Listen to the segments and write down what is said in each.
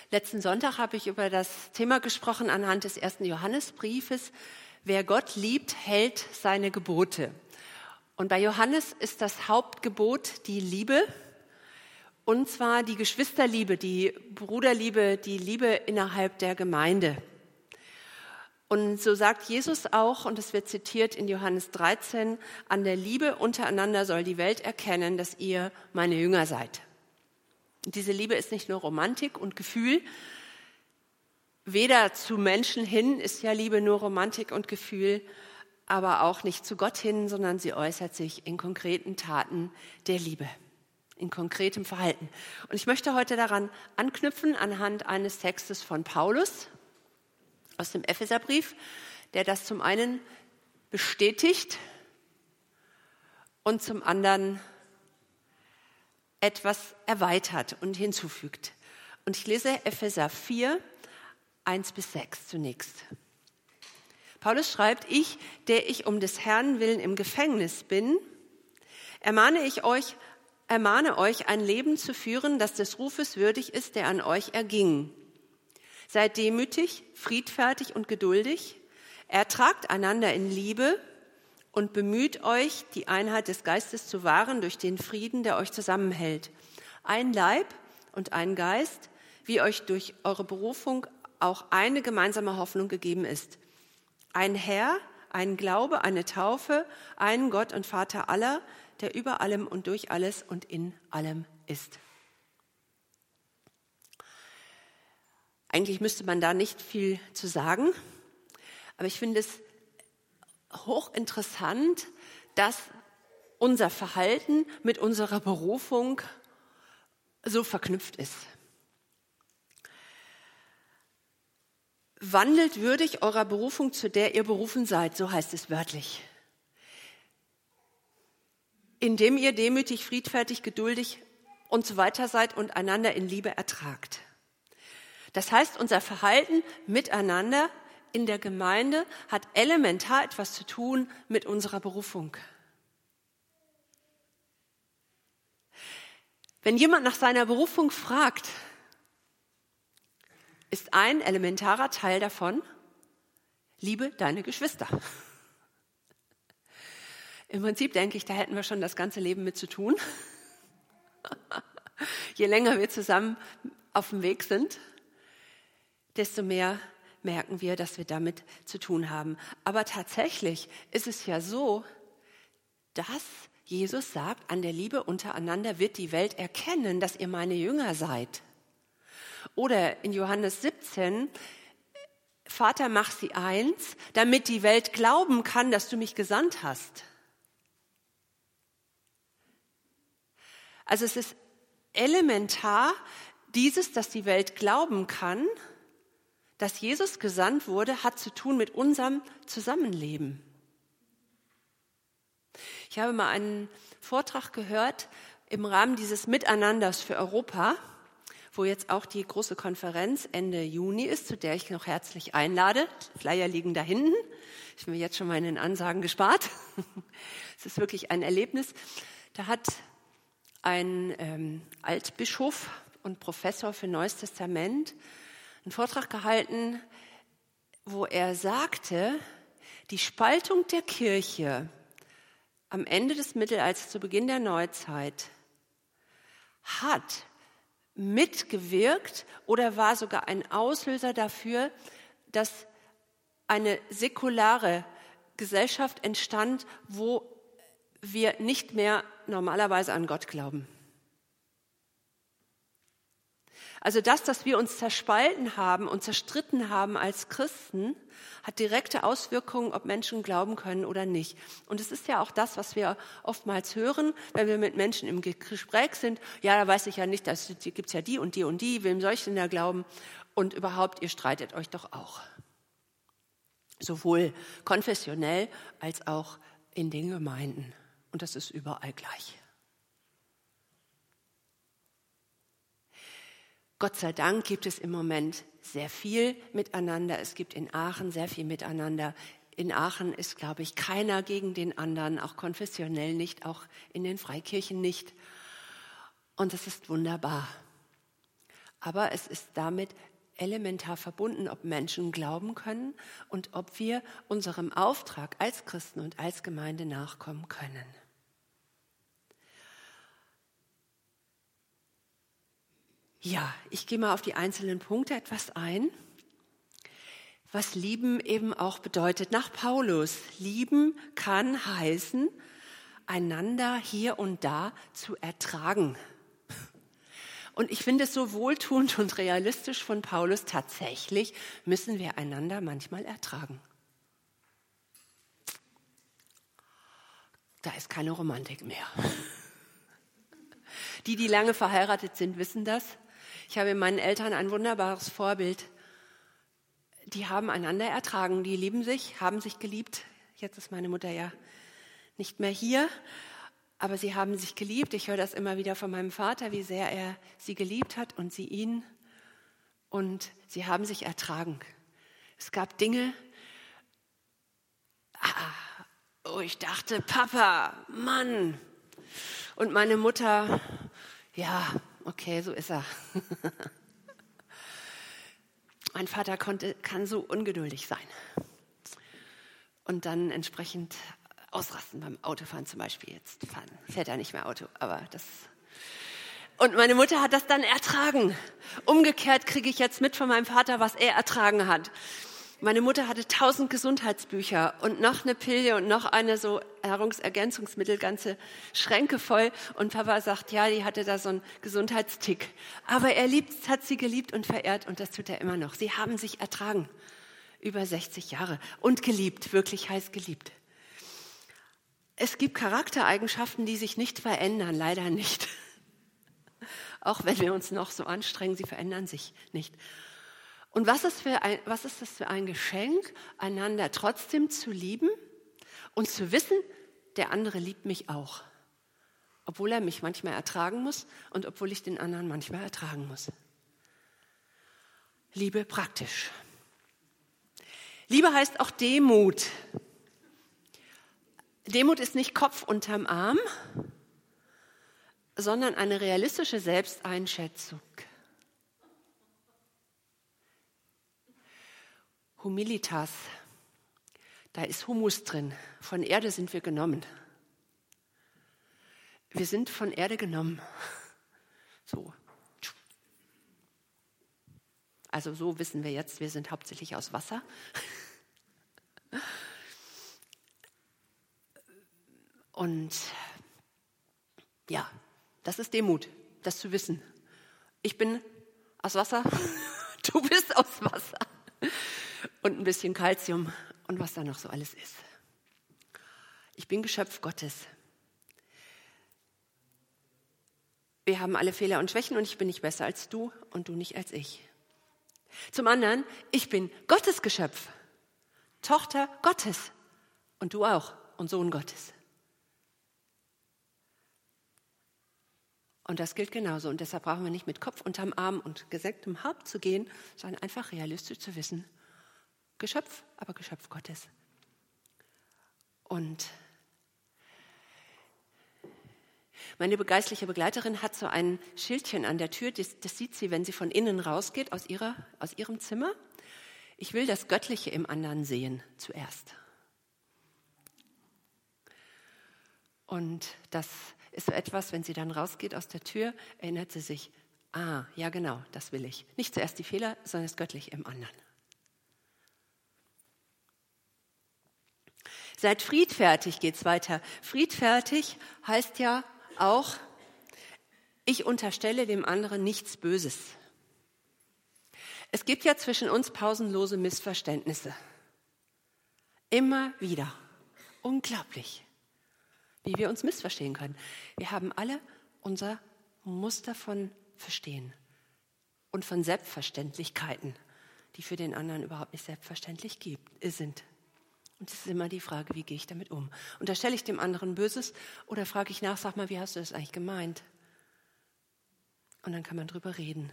Letzten Sonntag habe ich über das Thema gesprochen anhand des 1. Johannesbriefes. Wer Gott liebt, hält seine Gebote. Und bei Johannes ist das Hauptgebot die Liebe, und zwar die Geschwisterliebe, die Bruderliebe, die Liebe innerhalb der Gemeinde. Und so sagt Jesus auch, und es wird zitiert in Johannes 13, an der Liebe untereinander soll die Welt erkennen, dass ihr meine Jünger seid. Und diese Liebe ist nicht nur Romantik und Gefühl. Weder zu Menschen hin ist ja Liebe nur Romantik und Gefühl, aber auch nicht zu Gott hin, sondern sie äußert sich in konkreten Taten der Liebe, in konkretem Verhalten. Und ich möchte heute daran anknüpfen, anhand eines Textes von Paulus aus dem Epheserbrief, der das zum einen bestätigt und zum anderen etwas erweitert und hinzufügt. Und ich lese Epheser 4, 1-6 zunächst. Paulus schreibt, ich, der ich um des Herrn willen im Gefängnis bin, ermahne euch, ein Leben zu führen, das des Rufes würdig ist, der an euch erging. Seid demütig, friedfertig und geduldig, ertragt einander in Liebe und bemüht euch, die Einheit des Geistes zu wahren durch den Frieden, der euch zusammenhält. Ein Leib und ein Geist, wie euch durch eure Berufung auch eine gemeinsame Hoffnung gegeben ist. Ein Herr, ein Glaube, eine Taufe, einen Gott und Vater aller, der über allem und durch alles und in allem ist. Eigentlich müsste man da nicht viel zu sagen, aber ich finde es hochinteressant, dass unser Verhalten mit unserer Berufung so verknüpft ist. Wandelt würdig eurer Berufung, zu der ihr berufen seid, so heißt es wörtlich. Indem ihr demütig, friedfertig, geduldig und so weiter seid und einander in Liebe ertragt. Das heißt, unser Verhalten miteinander in der Gemeinde hat elementar etwas zu tun mit unserer Berufung. Wenn jemand nach seiner Berufung fragt, ist ein elementarer Teil davon, liebe deine Geschwister. Im Prinzip denke ich, da hätten wir schon das ganze Leben mit zu tun. Je länger wir zusammen auf dem Weg sind, desto mehr merken wir, dass wir damit zu tun haben. Aber tatsächlich ist es ja so, dass Jesus sagt, an der Liebe untereinander wird die Welt erkennen, dass ihr meine Jünger seid. Oder in Johannes 17, Vater, mach sie eins, damit die Welt glauben kann, dass du mich gesandt hast. Also es ist elementar dass die Welt glauben kann, dass Jesus gesandt wurde, hat zu tun mit unserem Zusammenleben. Ich habe mal einen Vortrag gehört im Rahmen dieses Miteinanders für Europa, wo jetzt auch die große Konferenz Ende Juni ist, zu der ich noch herzlich einlade. Flyer liegen da hinten. Ich bin mir jetzt schon mal in den Ansagen gespart. Es ist wirklich ein Erlebnis. Da hat ein Altbischof und Professor für Neues Testament einen Vortrag gehalten, wo er sagte, die Spaltung der Kirche am Ende des Mittelalters, zu Beginn der Neuzeit, hat mitgewirkt oder war sogar ein Auslöser dafür, dass eine säkulare Gesellschaft entstand, wo wir nicht mehr normalerweise an Gott glauben. Also das, dass wir uns zerspalten haben und zerstritten haben als Christen, hat direkte Auswirkungen, ob Menschen glauben können oder nicht. Und es ist ja auch das, was wir oftmals hören, wenn wir mit Menschen im Gespräch sind. Ja, da weiß ich ja nicht, da gibt es ja die und die und die, wem soll ich denn da glauben? Und überhaupt, ihr streitet euch doch auch. Sowohl konfessionell als auch in den Gemeinden. Und das ist überall gleich. Gott sei Dank gibt es im Moment sehr viel miteinander. Es gibt in Aachen sehr viel miteinander. In Aachen ist, glaube ich, keiner gegen den anderen, auch konfessionell nicht, auch in den Freikirchen nicht. Und das ist wunderbar. Aber es ist damit elementar verbunden, ob Menschen glauben können und ob wir unserem Auftrag als Christen und als Gemeinde nachkommen können. Ja, ich gehe mal auf die einzelnen Punkte etwas ein, was Lieben eben auch bedeutet. Nach Paulus, lieben kann heißen, einander hier und da zu ertragen. Und ich finde es so wohltuend und realistisch von Paulus, tatsächlich müssen wir einander manchmal ertragen. Da ist keine Romantik mehr. Die lange verheiratet sind, wissen das. Ich habe in meinen Eltern ein wunderbares Vorbild. Die haben einander ertragen, die lieben sich, haben sich geliebt. Jetzt ist meine Mutter ja nicht mehr hier, aber sie haben sich geliebt. Ich höre das immer wieder von meinem Vater, wie sehr er sie geliebt hat und sie ihn. Und sie haben sich ertragen. Es gab Dinge, wo ich dachte, Papa, Mann. Und meine Mutter, ja, okay, so ist er. Mein Vater kann so ungeduldig sein und dann entsprechend ausrasten beim Autofahren zum Beispiel. Jetzt fährt er nicht mehr Auto, aber das... Und meine Mutter hat das dann ertragen. Umgekehrt kriege ich jetzt mit von meinem Vater, was er ertragen hat. Meine Mutter hatte 1000 Gesundheitsbücher und noch eine Pille und noch eine so Nahrungsergänzungsmittel, ganze Schränke voll. Und Papa sagt, ja, die hatte da so einen Gesundheitstick. Aber er hat sie geliebt und verehrt und das tut er immer noch. Sie haben sich ertragen, über 60 Jahre und geliebt, wirklich heiß geliebt. Es gibt Charaktereigenschaften, die sich nicht verändern, leider nicht. Auch wenn wir uns noch so anstrengen, sie verändern sich nicht. Und was ist das für ein Geschenk, einander trotzdem zu lieben und zu wissen, der andere liebt mich auch. Obwohl er mich manchmal ertragen muss und obwohl ich den anderen manchmal ertragen muss. Liebe praktisch. Liebe heißt auch Demut. Demut ist nicht Kopf unterm Arm, sondern eine realistische Selbsteinschätzung. Humilitas, da ist Humus drin. Von Erde sind wir genommen. Wir sind von Erde genommen. So. Also so wissen wir jetzt, wir sind hauptsächlich aus Wasser. Und ja, das ist Demut, das zu wissen. Ich bin aus Wasser, du bist aus Wasser. Und ein bisschen Kalzium und was da noch so alles ist. Ich bin Geschöpf Gottes. Wir haben alle Fehler und Schwächen und ich bin nicht besser als du und du nicht als ich. Zum anderen, ich bin Gottes Geschöpf, Tochter Gottes und du auch und Sohn Gottes. Und das gilt genauso und deshalb brauchen wir nicht mit Kopf unterm Arm und gesenktem Haupt zu gehen, sondern einfach realistisch zu wissen, Geschöpf, aber Geschöpf Gottes. Und meine geistliche Begleiterin hat so ein Schildchen an der Tür, das sieht sie, wenn sie von innen rausgeht, aus ihrem Zimmer. Ich will das Göttliche im anderen sehen, zuerst. Und das ist so etwas, wenn sie dann rausgeht aus der Tür, erinnert sie sich, ja genau, das will ich. Nicht zuerst die Fehler, sondern das Göttliche im anderen. Seid friedfertig, geht's weiter. Friedfertig heißt ja auch, ich unterstelle dem anderen nichts Böses. Es gibt ja zwischen uns pausenlose Missverständnisse. Immer wieder. Unglaublich, wie wir uns missverstehen können. Wir haben alle unser Muster von Verstehen und von Selbstverständlichkeiten, die für den anderen überhaupt nicht selbstverständlich sind. Und es ist immer die Frage, wie gehe ich damit um? Unterstelle ich dem anderen Böses oder frage ich nach, sag mal, wie hast du das eigentlich gemeint? Und dann kann man drüber reden.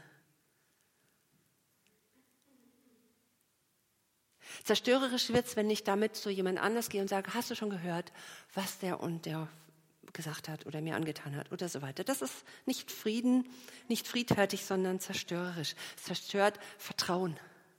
Zerstörerisch wird es, wenn ich damit zu jemand anders gehe und sage, hast du schon gehört, was der und der gesagt hat oder mir angetan hat oder so weiter. Das ist nicht Frieden, nicht friedfertig, sondern zerstörerisch. Es zerstört Vertrauen.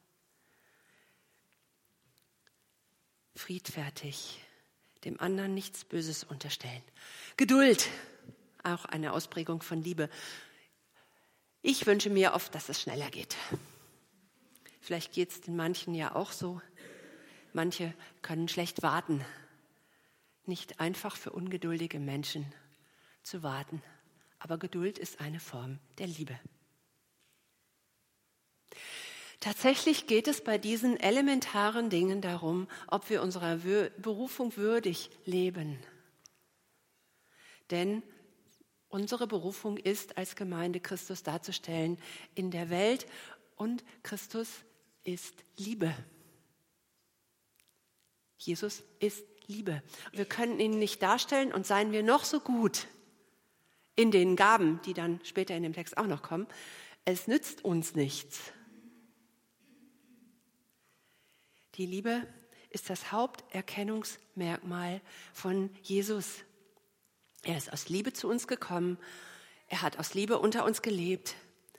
Friedfertig, dem anderen nichts Böses unterstellen. Geduld, auch eine Ausprägung von Liebe. Ich wünsche mir oft, dass es schneller geht. Vielleicht geht es den manchen ja auch so. Manche können schlecht warten. Nicht einfach für ungeduldige Menschen zu warten. Aber Geduld ist eine Form der Liebe. Tatsächlich geht es bei diesen elementaren Dingen darum, ob wir unserer Berufung würdig leben. Denn unsere Berufung ist, als Gemeinde Christus darzustellen in der Welt. Und Christus ist Liebe. Jesus ist Liebe. Wir können ihn nicht darstellen und seien wir noch so gut in den Gaben, die dann später in dem Text auch noch kommen. Es nützt uns nichts. Die Liebe ist das Haupterkennungsmerkmal von Jesus. Er ist aus Liebe zu uns gekommen. Er hat aus Liebe unter uns gelebt.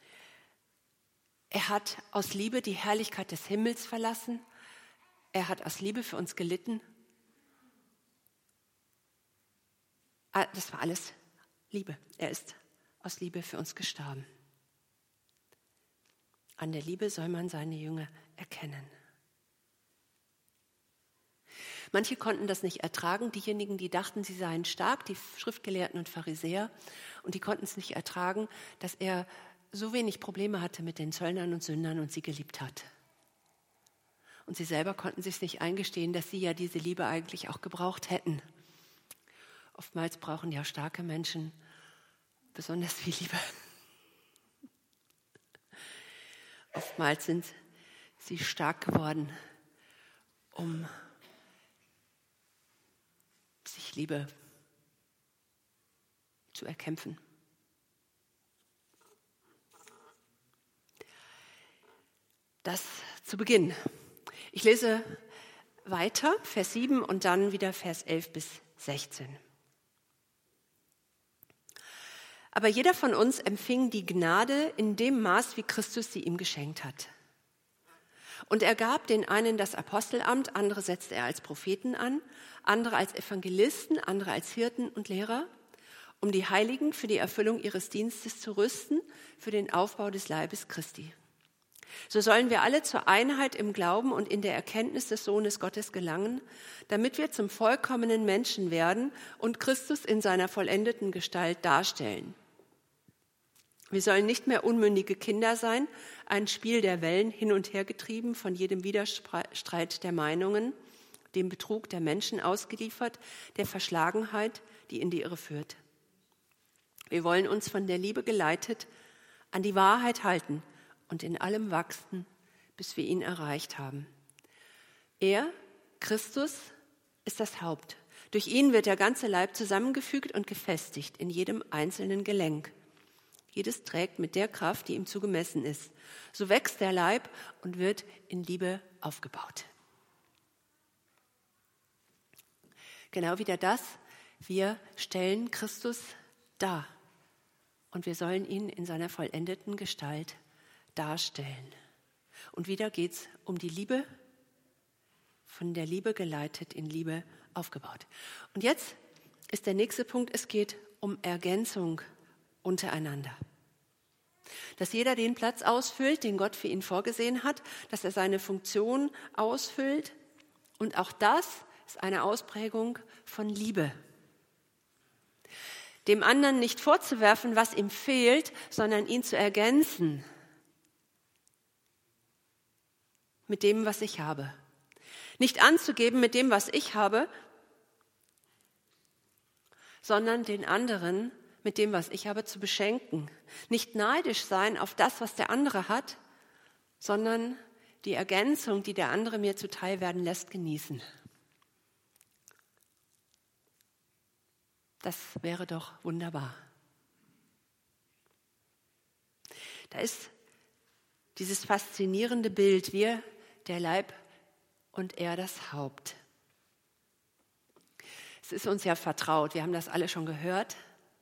Er hat aus Liebe die Herrlichkeit des Himmels verlassen. Er hat aus Liebe für uns gelitten. Das war alles Liebe. Er ist aus Liebe für uns gestorben. An der Liebe soll man seine Jünger erkennen. Manche konnten das nicht ertragen, diejenigen, die dachten, sie seien stark, die Schriftgelehrten und Pharisäer, und die konnten es nicht ertragen, dass er so wenig Probleme hatte mit den Zöllnern und Sündern und sie geliebt hat. Und sie selber konnten sich nicht eingestehen, dass sie ja diese Liebe eigentlich auch gebraucht hätten. Oftmals brauchen ja starke Menschen besonders viel Liebe. Oftmals sind sie stark geworden, um sich Liebe zu erkämpfen. Das zu Beginn. Ich lese weiter, Vers 7 und dann wieder Vers 11 bis 16. Aber jeder von uns empfing die Gnade in dem Maß, wie Christus sie ihm geschenkt hat. Und er gab den einen das Apostelamt, andere setzte er als Propheten an, andere als Evangelisten, andere als Hirten und Lehrer, um die Heiligen für die Erfüllung ihres Dienstes zu rüsten, für den Aufbau des Leibes Christi. So sollen wir alle zur Einheit im Glauben und in der Erkenntnis des Sohnes Gottes gelangen, damit wir zum vollkommenen Menschen werden und Christus in seiner vollendeten Gestalt darstellen. Wir sollen nicht mehr unmündige Kinder sein, ein Spiel der Wellen hin und her getrieben, von jedem Widerstreit der Meinungen, dem Betrug der Menschen ausgeliefert, der Verschlagenheit, die in die Irre führt. Wir wollen uns von der Liebe geleitet an die Wahrheit halten und in allem wachsen, bis wir ihn erreicht haben. Er, Christus, ist das Haupt. Durch ihn wird der ganze Leib zusammengefügt und gefestigt in jedem einzelnen Gelenk. Jedes trägt mit der Kraft, die ihm zugemessen ist. So wächst der Leib und wird in Liebe aufgebaut. Genau wieder das, wir stellen Christus dar und wir sollen ihn in seiner vollendeten Gestalt darstellen. Und wieder geht es um die Liebe, von der Liebe geleitet, in Liebe aufgebaut. Und jetzt ist der nächste Punkt, es geht um Ergänzung untereinander. Dass jeder den Platz ausfüllt, den Gott für ihn vorgesehen hat, dass er seine Funktion ausfüllt. Und auch das ist eine Ausprägung von Liebe. Dem anderen nicht vorzuwerfen, was ihm fehlt, sondern ihn zu ergänzen mit dem, was ich habe. Nicht anzugeben mit dem, was ich habe, sondern den anderen mit dem, was ich habe, zu beschenken. Nicht neidisch sein auf das, was der andere hat, sondern die Ergänzung, die der andere mir zuteil werden lässt, genießen. Das wäre doch wunderbar. Da ist dieses faszinierende Bild, wir der Leib und er das Haupt. Es ist uns ja vertraut, wir haben das alle schon gehört.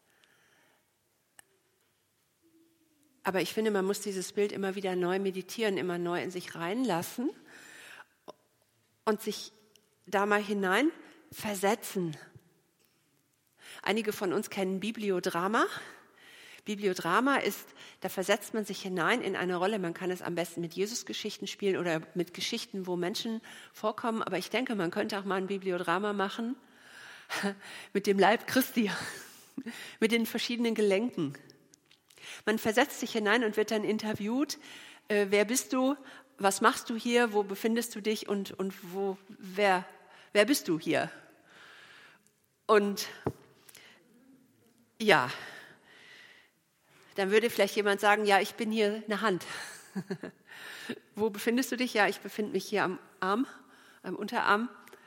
Aber ich finde, man muss dieses Bild immer wieder neu meditieren, immer neu in sich reinlassen und sich da mal hinein versetzen. Einige von uns kennen Bibliodrama. Bibliodrama ist, da versetzt man sich hinein in eine Rolle. Man kann es am besten mit Jesus-Geschichten spielen oder mit Geschichten, wo Menschen vorkommen. Aber ich denke, man könnte auch mal ein Bibliodrama machen mit dem Leib Christi, mit den verschiedenen Gelenken. Man versetzt sich hinein und wird dann interviewt. Wer bist du? Was machst du hier? Wo befindest du dich? Und wer bist du hier? Und ja, dann würde vielleicht jemand sagen, ja, ich bin hier eine Hand. Wo befindest du dich? Ja, ich befinde mich hier am Arm, am Unterarm.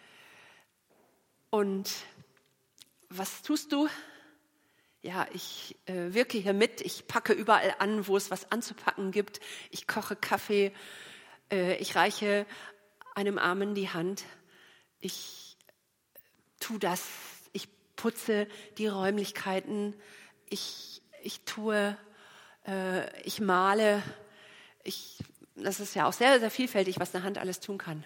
Und was tust du? Ja, ich wirke hier mit, ich packe überall an, wo es was anzupacken gibt. Ich koche Kaffee, ich reiche einem Armen die Hand. Ich tue das, ich putze die Räumlichkeiten, ich male. Das ist ja auch sehr, sehr vielfältig, was eine Hand alles tun kann.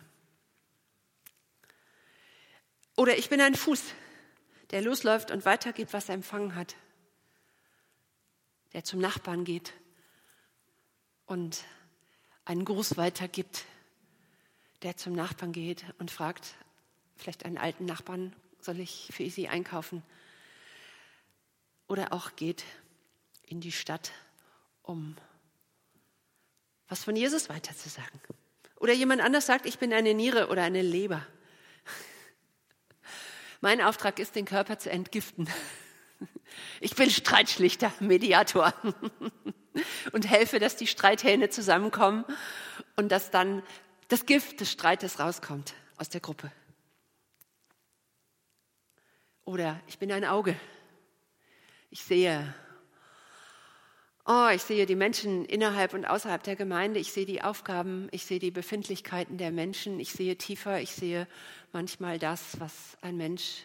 Oder ich bin ein Fuß, der losläuft und weitergibt, was er empfangen hat. Der zum Nachbarn geht und einen Gruß weitergibt, der zum Nachbarn geht und fragt, vielleicht einen alten Nachbarn, soll ich für sie einkaufen? Oder auch geht in die Stadt, um was von Jesus weiterzusagen. Oder jemand anders sagt, ich bin eine Niere oder eine Leber. Mein Auftrag ist, den Körper zu entgiften. Ich bin Streitschlichter, Mediator und helfe, dass die Streithähne zusammenkommen und dass dann das Gift des Streites rauskommt aus der Gruppe. Oder ich bin ein Auge. Ich sehe die Menschen innerhalb und außerhalb der Gemeinde. Ich sehe die Aufgaben, ich sehe die Befindlichkeiten der Menschen. Ich sehe tiefer, ich sehe manchmal das, was ein Mensch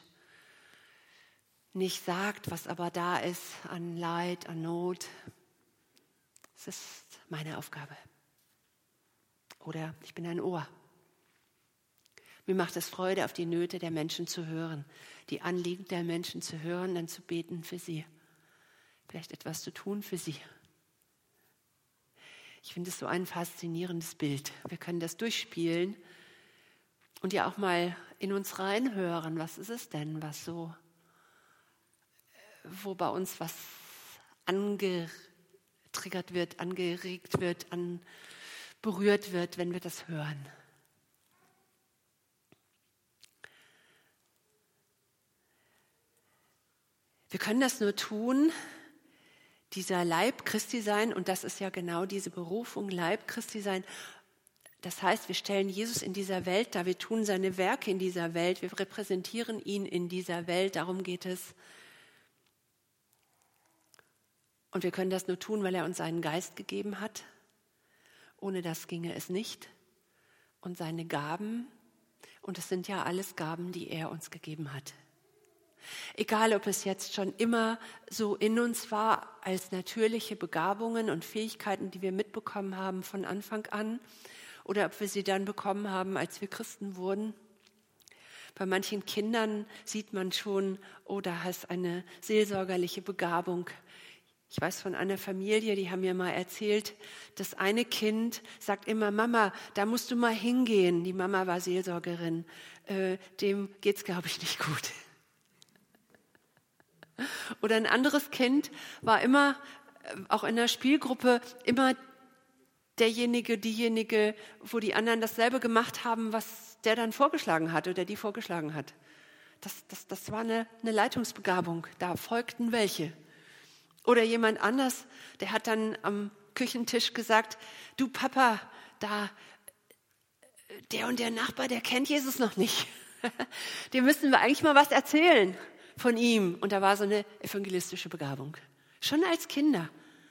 nicht sagt, was aber da ist an Leid, an Not. Es ist meine Aufgabe. Oder ich bin ein Ohr. Mir macht es Freude, auf die Nöte der Menschen zu hören, die Anliegen der Menschen zu hören, dann zu beten für sie. Vielleicht etwas zu tun für sie. Ich finde es so ein faszinierendes Bild. Wir können das durchspielen und ja auch mal in uns reinhören. Was ist es denn, wo bei uns was angetriggert wird, angeregt wird, berührt wird, wenn wir das hören. Wir können das nur tun, dieser Leib Christi sein, und das ist ja genau diese Berufung, Leib Christi sein. Das heißt, wir stellen Jesus in dieser Welt dar, wir tun seine Werke in dieser Welt, wir repräsentieren ihn in dieser Welt, darum geht es. Und wir können das nur tun, weil er uns seinen Geist gegeben hat. Ohne das ginge es nicht. Und seine Gaben, und es sind ja alles Gaben, die er uns gegeben hat. Egal, ob es jetzt schon immer so in uns war, als natürliche Begabungen und Fähigkeiten, die wir mitbekommen haben von Anfang an, oder ob wir sie dann bekommen haben, als wir Christen wurden. Bei manchen Kindern sieht man schon, oh, da ist eine seelsorgerliche Begabung. Ich weiß von einer Familie, die haben mir mal erzählt, das eine Kind sagt immer, Mama, da musst du mal hingehen. Die Mama war Seelsorgerin. Dem geht's, glaube ich, nicht gut. Oder ein anderes Kind war immer, auch in der Spielgruppe, immer diejenige, wo die anderen dasselbe gemacht haben, was der dann vorgeschlagen hat oder die vorgeschlagen hat. Das war eine Leitungsbegabung, da folgten welche. Oder jemand anders, der hat dann am Küchentisch gesagt, du Papa, der und der Nachbar, der kennt Jesus noch nicht. Dem müssen wir eigentlich mal was erzählen von ihm. Und da war so eine evangelistische Begabung. Schon als Kinder.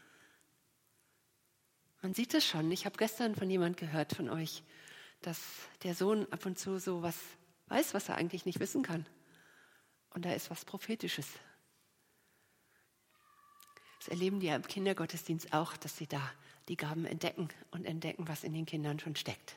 Man sieht es schon. Ich habe gestern von jemand gehört von euch, dass der Sohn ab und zu so was weiß, was er eigentlich nicht wissen kann. Und da ist was Prophetisches. Das erleben die ja im Kindergottesdienst auch, dass sie da die Gaben entdecken und entdecken, was in den Kindern schon steckt.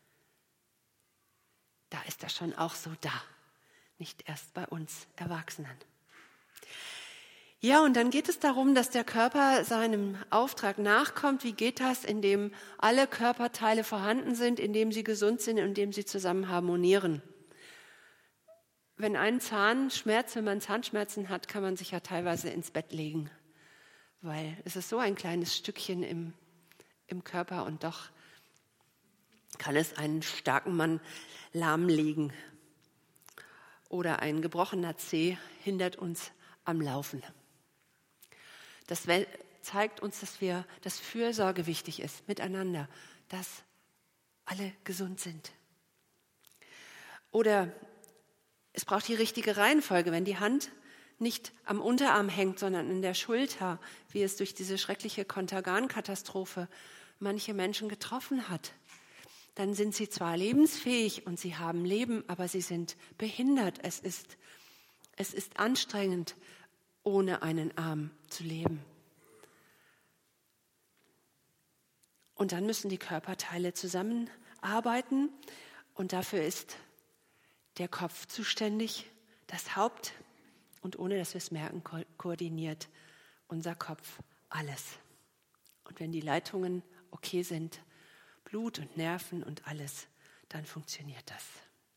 Da ist das schon auch so da, nicht erst bei uns Erwachsenen. Ja, und dann geht es darum, dass der Körper seinem Auftrag nachkommt. Wie geht das? Indem alle Körperteile vorhanden sind, indem sie gesund sind und indem sie zusammen harmonieren. Wenn man Zahnschmerzen hat, kann man sich ja teilweise ins Bett legen, weil es ist so ein kleines Stückchen im Körper und doch kann es einen starken Mann lahmlegen. Oder ein gebrochener Zeh hindert uns am Laufen. Das zeigt uns, dass Fürsorge wichtig ist, miteinander, dass alle gesund sind. Oder es braucht die richtige Reihenfolge, wenn die Hand nicht am Unterarm hängt, sondern in der Schulter, wie es durch diese schreckliche Kontergan-Katastrophe manche Menschen getroffen hat. Dann sind sie zwar lebensfähig und sie haben Leben, aber sie sind behindert. Es ist anstrengend, ohne einen Arm zu leben. Und dann müssen die Körperteile zusammenarbeiten und dafür ist der Kopf zuständig, das Haupt und ohne dass wir es merken, koordiniert unser Kopf alles. Und wenn die Leitungen okay sind, Blut und Nerven und alles, dann funktioniert das.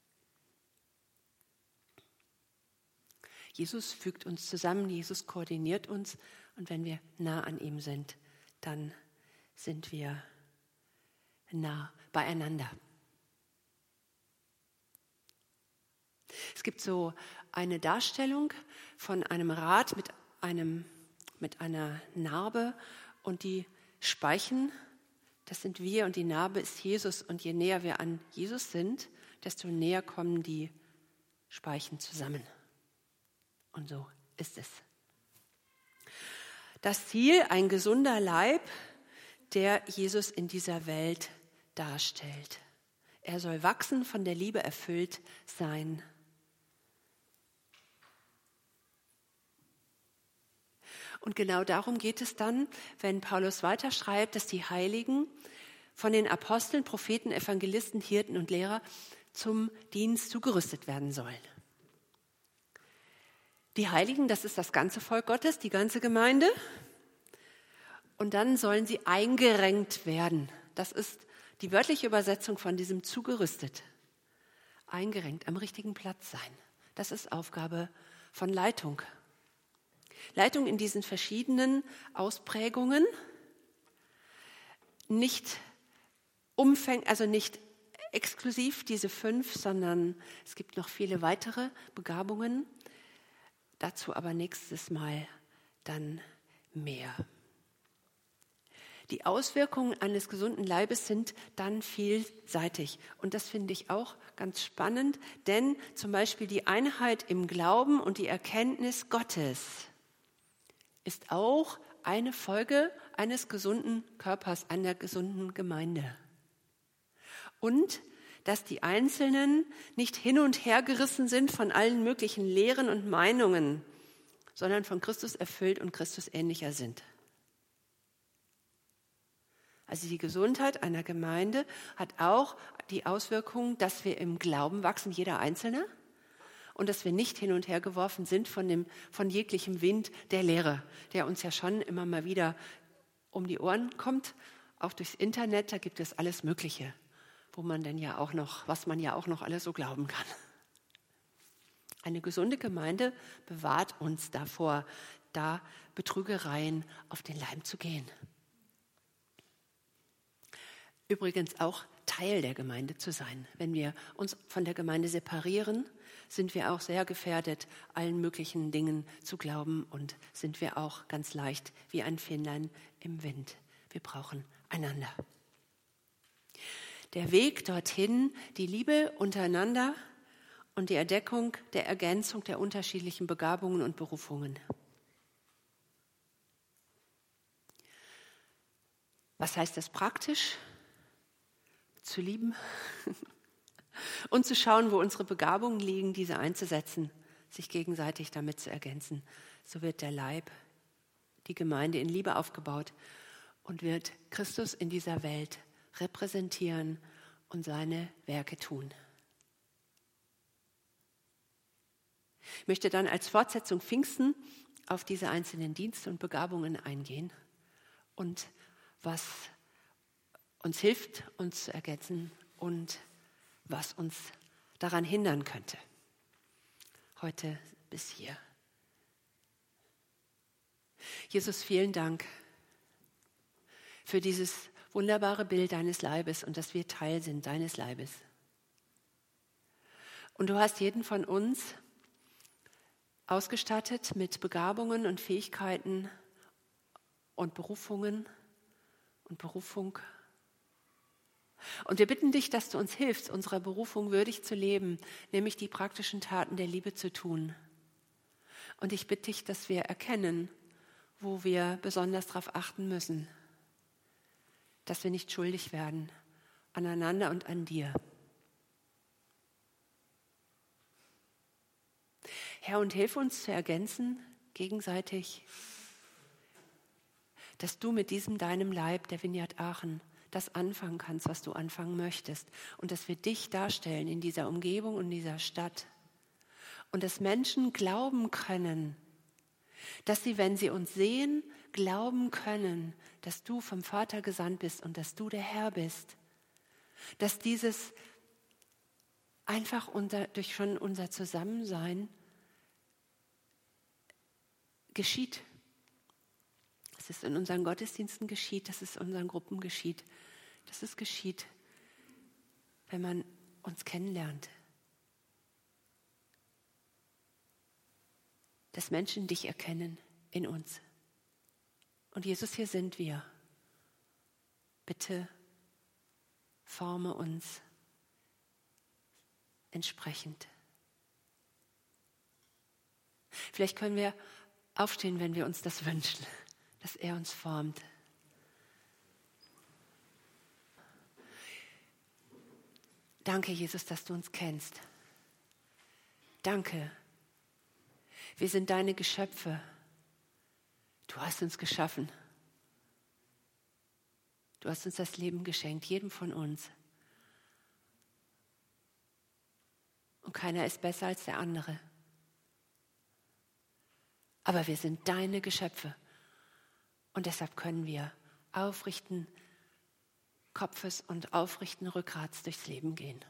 Jesus fügt uns zusammen, Jesus koordiniert uns und wenn wir nah an ihm sind, dann sind wir nah beieinander. Es gibt so eine Darstellung von einem Rad mit einer Narbe und die Speichen, das sind wir und die Narbe ist Jesus und je näher wir an Jesus sind, desto näher kommen die Speichen zusammen. Und so ist es. Das Ziel, ein gesunder Leib, der Jesus in dieser Welt darstellt. Er soll wachsen, von der Liebe erfüllt sein. Und genau darum geht es dann, wenn Paulus weiterschreibt, dass die Heiligen von den Aposteln, Propheten, Evangelisten, Hirten und Lehrer zum Dienst zugerüstet werden sollen. Die Heiligen, das ist das ganze Volk Gottes, die ganze Gemeinde. Und dann sollen sie eingerenkt werden. Das ist die wörtliche Übersetzung von diesem zugerüstet. Eingerenkt, am richtigen Platz sein. Das ist Aufgabe von Leitung. Leitung in diesen verschiedenen Ausprägungen, nicht nicht exklusiv diese 5, sondern es gibt noch viele weitere Begabungen. Dazu aber nächstes Mal dann mehr. Die Auswirkungen eines gesunden Leibes sind dann vielseitig. Und das finde ich auch ganz spannend, denn zum Beispiel die Einheit im Glauben und die Erkenntnis Gottes ist auch eine Folge eines gesunden Körpers, einer gesunden Gemeinde. Und dass die Einzelnen nicht hin und her gerissen sind von allen möglichen Lehren und Meinungen, sondern von Christus erfüllt und Christus ähnlicher sind. Also die Gesundheit einer Gemeinde hat auch die Auswirkung, dass wir im Glauben wachsen, jeder Einzelne, und dass wir nicht hin und her geworfen sind von jeglichem Wind der Lehre, der uns ja schon immer mal wieder um die Ohren kommt, auch durchs Internet, da gibt es alles Mögliche, was man ja auch noch alles so glauben kann. Eine gesunde Gemeinde bewahrt uns davor, da Betrügereien auf den Leim zu gehen. Übrigens auch Teil der Gemeinde zu sein. Wenn wir uns von der Gemeinde separieren, sind wir auch sehr gefährdet, allen möglichen Dingen zu glauben und sind wir auch ganz leicht wie ein Fähnlein im Wind. Wir brauchen einander. Der Weg dorthin, die Liebe untereinander und die Entdeckung der Ergänzung der unterschiedlichen Begabungen und Berufungen. Was heißt das praktisch? Zu lieben und zu schauen, wo unsere Begabungen liegen, diese einzusetzen, sich gegenseitig damit zu ergänzen. So wird der Leib, die Gemeinde in Liebe aufgebaut und wird Christus in dieser Welt repräsentieren und seine Werke tun. Ich möchte dann als Fortsetzung Pfingsten auf diese einzelnen Dienste und Begabungen eingehen und was uns hilft, uns zu ergänzen und was uns daran hindern könnte. Heute bis hier. Jesus, vielen Dank für dieses wunderbare Bild deines Leibes und dass wir Teil sind deines Leibes. Und du hast jeden von uns ausgestattet mit Begabungen und Fähigkeiten und Berufungen und Berufung. Und wir bitten dich, dass du uns hilfst, unserer Berufung würdig zu leben, nämlich die praktischen Taten der Liebe zu tun. Und ich bitte dich, dass wir erkennen, wo wir besonders darauf achten müssen, dass wir nicht schuldig werden aneinander und an dir. Herr, und hilf uns zu ergänzen, gegenseitig, dass du mit diesem deinem Leib, der Vineyard Aachen, das anfangen kannst, was du anfangen möchtest. Und dass wir dich darstellen in dieser Umgebung und dieser Stadt. Und dass Menschen glauben können, dass sie, wenn sie uns sehen, glauben können, dass du vom Vater gesandt bist und dass du der Herr bist. Dass dieses einfach durch schon unser Zusammensein geschieht. Dass es in unseren Gottesdiensten geschieht, dass es in unseren Gruppen geschieht, dass es geschieht, wenn man uns kennenlernt. Dass Menschen dich erkennen in uns. Und Jesus, hier sind wir. Bitte forme uns entsprechend. Vielleicht können wir aufstehen, wenn wir uns das wünschen, dass er uns formt. Danke, Jesus, dass du uns kennst. Danke. Wir sind deine Geschöpfe. Du hast uns geschaffen. Du hast uns das Leben geschenkt, jedem von uns. Und keiner ist besser als der andere. Aber wir sind deine Geschöpfe. Und deshalb können wir aufrichten Kopfes und aufrichten Rückgrats durchs Leben gehen.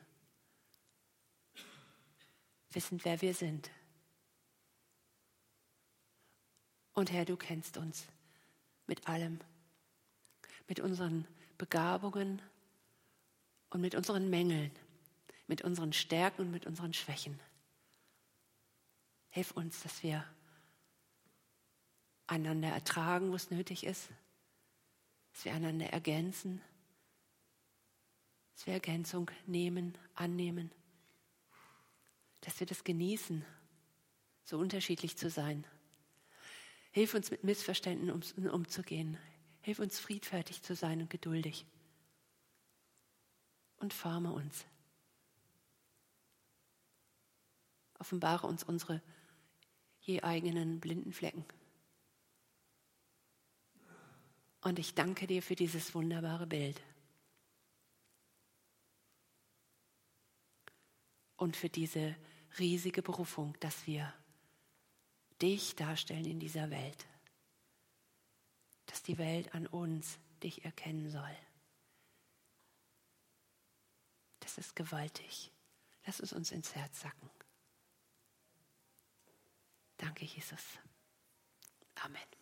Wissen, wer wir sind. Und Herr, du kennst uns mit allem, mit unseren Begabungen und mit unseren Mängeln, mit unseren Stärken und mit unseren Schwächen. Hilf uns, dass wir einander ertragen, wo es nötig ist, dass wir einander ergänzen, dass wir Ergänzung nehmen, annehmen, dass wir das genießen, so unterschiedlich zu sein. Hilf uns, mit Missverständnissen umzugehen. Hilf uns, friedfertig zu sein und geduldig. Und forme uns. Offenbare uns unsere je eigenen blinden Flecken. Und ich danke dir für dieses wunderbare Bild. Und für diese riesige Berufung, dass wir dich darstellen in dieser Welt. Dass die Welt an uns dich erkennen soll. Das ist gewaltig. Lass es uns ins Herz sacken. Danke, Jesus. Amen.